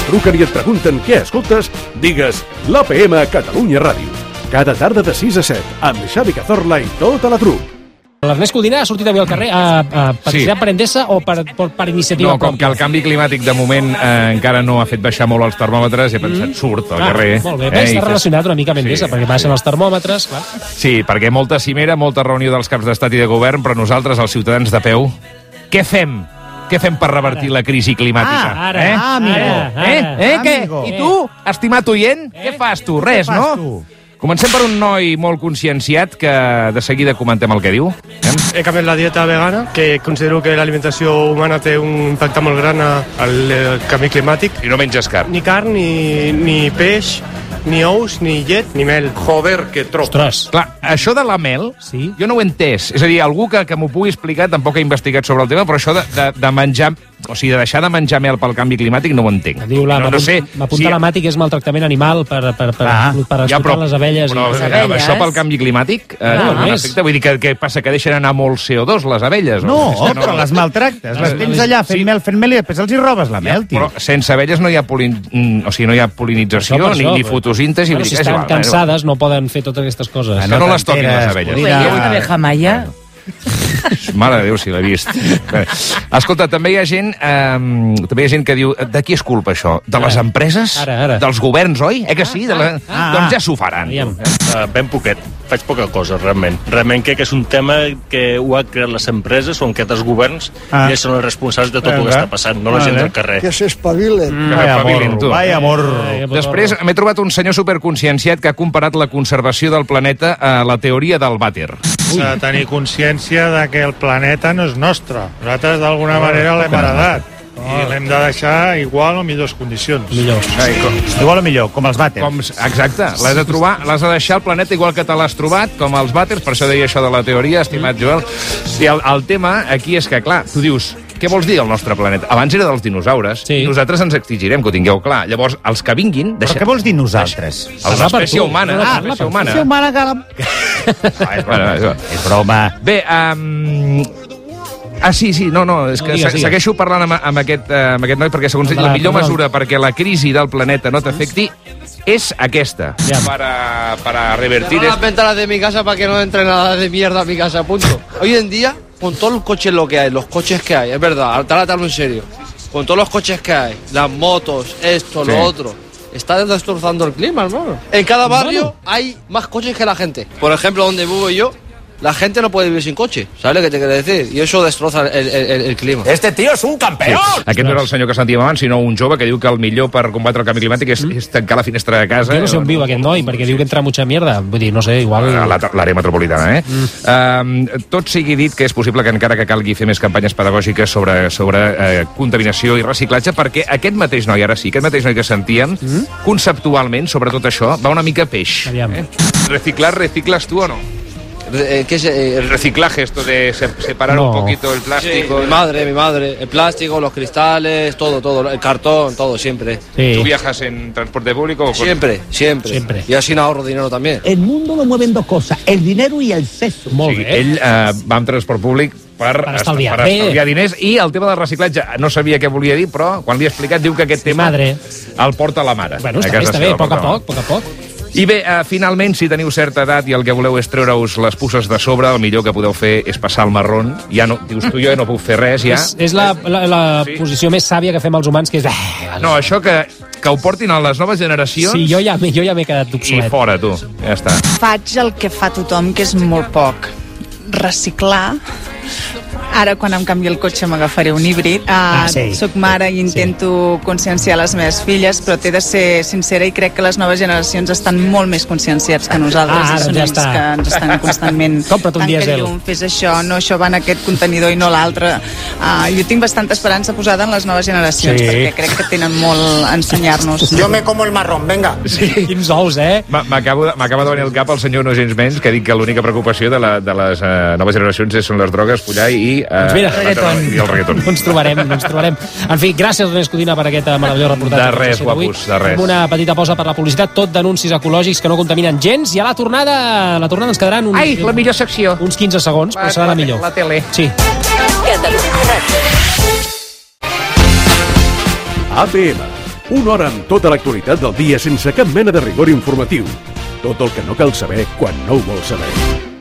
et truquen i et pregunten què escoltes, digues l'APM Catalunya Ràdio. Cada tarda de 6 a 7, amb Xavi Cazorla i tota la trup. L'Ernest Codina ha sortit avui al carrer per Endesa o per iniciativa pròpia? No, com que el canvi climàtic de moment encara no ha fet baixar molt els termòmetres, he pensat, surt al carrer. Molt bé, està relacionat una mica amb Endesa, perquè baixen els termòmetres, clar. Sí, perquè molta cimera, molta reunió dels caps d'estat i de govern, però nosaltres, els ciutadans de peu, què fem? Què fem per revertir la crisi climàtica? Amigo. I tu, estimat oient, què fas tu? Res, no? Comencem per un noi molt conscienciat que de seguida comentem el que diu. He canviat la dieta vegana, que considero que l'alimentació humana té un impacte molt gran al canvi climàtic. I no menges carn? Ni carn, ni peix, ni ous, ni llet, ni mel. Joder, que trop. Ostres. Clar, això de la mel, jo no ho he entès. És a dir, algú que m'ho pugui explicar, tampoc ha investigat sobre el tema, però això de menjar... O sigui, de deixar de menjar mel pel canvi climàtic no ho entenc. Diu m'apunta la Mati que és maltractament animal per explotar les abelles. Però això pel canvi climàtic no afecta? Vull dir, què passa? Que deixen anar molt CO2 les abelles? No, però les maltractes. Les tens allà fent mel i després els hi robes la mel, tio. Però sense abelles no hi ha polinització ni fotosíntesi. Si estan cansades no poden fer totes aquestes coses. No les toquin les abelles. Una abeja maia... Mare de Déu, si l'he vist. Escolta, també hi ha gent que diu, de qui és culpa això? De les empreses? Dels governs, oi? Que sí? Doncs ja s'ho faran. Ben poquet. Faig poca cosa, realment. Realment crec que és un tema que ho han creat les empreses o han creat els governs i ells són els responsables de tot el que està passant, no la gent del carrer. Que s'espavilen. Vaya amor. Després m'he trobat un senyor superconscienciat que ha comparat la conservació del planeta a la teoria del vàter. S'ha de tenir consciència de que el planeta no és nostre. Nosaltres d'alguna manera l'hem heredat. I l'hem de deixar igual o millors condicions. Igual o millor, com els vàters. Exacte. L'has de deixar el planeta igual que te l'has trobat, com els vàters, per això deia això de la teoria, estimat Joel. I el tema aquí és que, clar, tu dius, què vols dir el nostre planeta? Abans era dels dinosaures, i nosaltres ens exigirem que ho tingueu clar. Llavors, els que vinguin... Però què vols dir nosaltres? L'espècie humana. L'espècie humana que... És broma. Bé, és que segueixo parlant amb aquest noi perquè segons ell la millor mesura perquè la crisi del planeta no t'afecti es aquesta. Para revertir... Cierro las ventanas de mi casa para que no entre nada de mierda a mi casa, punto. Hoy en día, con todos los coches los coches que hay, es verdad, hablo en serio, con todos los coches que hay, las motos, esto, lo otro, está destrozando el clima, hermano. En cada barrio hay más coches que la gente. Por ejemplo, donde vivo yo, la gente no puede vivir sin coche, ¿sabes lo que te quiero decir? Y eso destroza el clima. Este tío és un campeón! Sí. Aquest no era el senyor que sentíem abans, sinó un jove que diu que el millor per combatre el canvi climàtic és tancar la finestra de casa. Jo no sé on viu aquest noi, perquè diu que entra mucha mierda. Vull dir, no sé, igual... L'àrea metropolitana, Tot sigui dit que és possible que encara que calgui fer més campanyes pedagògiques sobre contaminació i reciclatge, perquè aquest mateix noi, aquest mateix noi que sentíem, conceptualment, sobre tot això, va una mica peix. Reciclas tú o no? ¿Qué es el reciclaje, esto de separar un poquito el plástico? Sí, mi madre, el plástico, los cristales, todo, el cartón, todo, siempre. Sí. ¿Tú viajas en transporte público? Siempre. Y así no ahorro dinero también. El mundo lo mueven dos cosas, el dinero y el sexo. Molt bé. Ell va amb transport públic per estalviar diners i el tema del reciclatge no sabia què volia dir, però quan li he explicat diu que aquest tema el porta la mare. Bueno, està bé, a poc a poc. I bé, finalment, si teniu certa edat i el que voleu és treure-us les puces de sobre, el millor que podeu fer és passar el marrón. Ja no, dius tu, jo ja no puc fer res, ja. És la posició més sàvia que fem els humans, que és... No, això que ho portin a les noves generacions... Sí, jo ja m'he quedat obsolet. I fora, tu. Ja està. Faig el que fa tothom, que és molt poc. Reciclar. Ara, quan em canvi el cotxe, m'agafaré un híbrid. Soc mare i intento conscienciar les meves filles, però t'he de ser sincera i crec que les noves generacions estan molt més conscienciats que nosaltres. I són ells que ens estan constantment tancant llum, fes això, no, això va en aquest contenidor i no l'altre. Jo tinc bastanta esperança posada en les noves generacions, perquè crec que tenen molt a ensenyar-nos. Jo me como el marrón, venga. Quins ous, M'acaba de venir al cap el senyor no gens menys, que ha dit que l'única preocupació de les noves generacions són les drogues, follar i el reggaeton. No ens trobarem. En fi, gràcies, Ernest Codina, per aquest meravellós reportatge. De res, guapos, de res. Fem una petita pausa per la publicitat, tot d'anuncis ecològics que no contaminen gens, i a la tornada ens quedaran la millor secció. Uns 15 segons, però serà la millor. La tele. Sí. APM, Una hora amb tota l'actualitat del dia sense cap mena de rigor informatiu. Tot el que no cal saber quan no ho vols saber.